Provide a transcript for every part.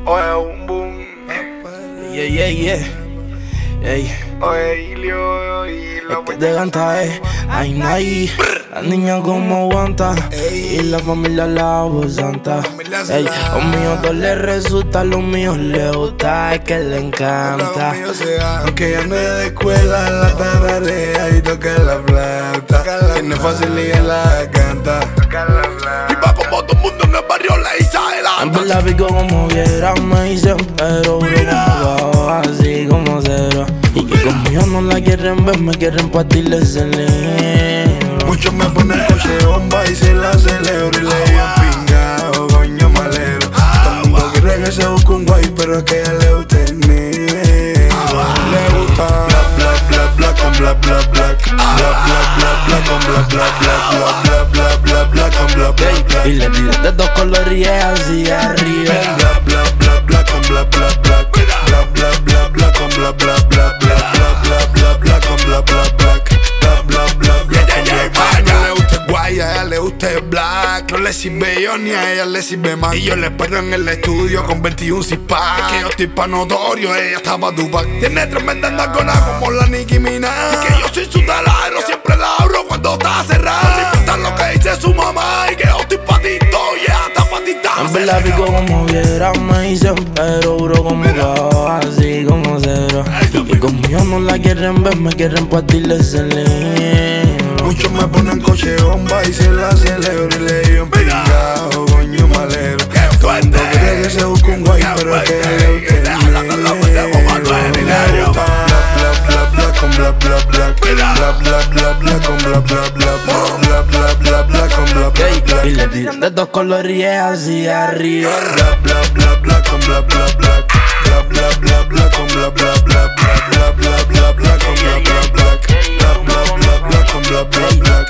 Oye, un boom. Ey. Oye, Ilio, Es que te canta, ay, nay. La niña como aguanta y la familia la voz santa. Ey, los míos dos le resulta, los míos le gusta, es que le encanta. Aunque ya no es de escuela, la tararea y toca la flauta. Tiene fácil y él la canta. Y va como todo el mundo en el barrio le dice En verdad pico como quiera me dicen, pero bro como así como cero. Y que conmigo no la quieren ver, me quieren partirles el libro. muchos me ponen coche bomba y se la celebro. Y le digo pingao, coño malero. Todo el mundo quiere que se busque un guay, pero es que a ella le gusta el negro. Le gusta bla bla bla bla con bla bla bla. Bla bla bla bla con bla bla bla. Bla bla bla bla con bla bla bla. Y le tiran de dos colores y es así arriba. Bla bla bla bla con bla bla bla. Bla bla bla bla con bla bla bla. Bla bla bla bla bla con bla bla bla. Bla bla bla bla con bla bla. A ella le gusta el guay, a ella le gusta el black. No le sirve yo ni a ella le sirve más. Y yo le espero en el estudio con 21 six-pack. Es que yo estoy pa' notorio, ella está pa' Tupac. Tiene tremenda andacona como la Nicki Minaj. Y que yo soy su taladro, siempre la abro cuando está cerrada. No importa lo que dice su mamá y que yo estoy patito, yeah, está patita. En verdad pico como quiera me dicen, pero bro como yo, así como cero. Y conmigo no la quieren ver, me quieren partirles el libro. Muchos me ponen coche bomba y se la celebro. Y le digo pingao, coño malero. Todo el mundo quiere que se busque un guay, pero es que a ella le gusta el negro. Bla bla bla con bla bla bla. Bla bla bla bla con bla bla bla. Bla bla bla bla con bla bla bla. Y le tiran de dos colores y es así arriba. Bla bla bla bla con bla bla bla. Bla bla bla bla con bla bla bla. Bla bla bla bla con bla bla bla. Bla bla bla bla con bla bla bla.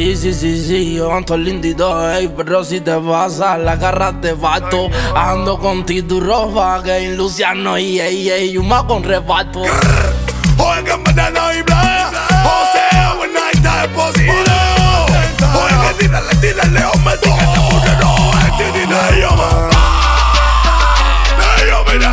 Sí, yo ando lindito, ey, pero si te pasa, la garra te bato. Ando con tu ropa, que en Luciano y Yuma con rebato. Oye, que me den ahí, bla. José, buena está posible. Oye, que tírale, hombre, tú que te pone, no, tírale, yo, mamá. Mira,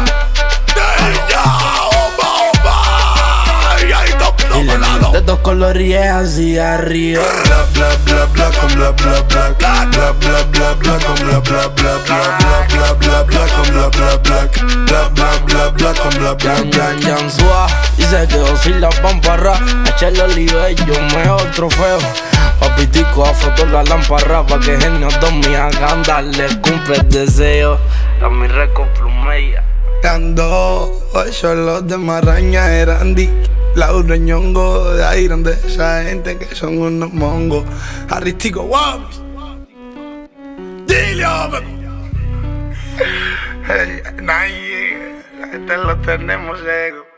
Y le tiran de dos colores y es así arriba. bla bla bla bla con bla bla bla. Bla bla bla bla con bla bla bla. Bla bla bla bla con bla bla bla. Bla bla bla bla con bla bla bla. Yan Suá, y se quedó sin la pamparra. A echarle oliva y yo mejor trofeo. Papitico a foto la lámpara, pa' que genios dos me hagan darle cumple el deseo. A mi récord plumeya. Dando, hoy son los de Maraña, Erandi, Laura Ñongo, de Iron, de esa gente que son unos mongos. Arrístico, wow. Dile, hombre. Hey, nadie, este lo tenemos ego.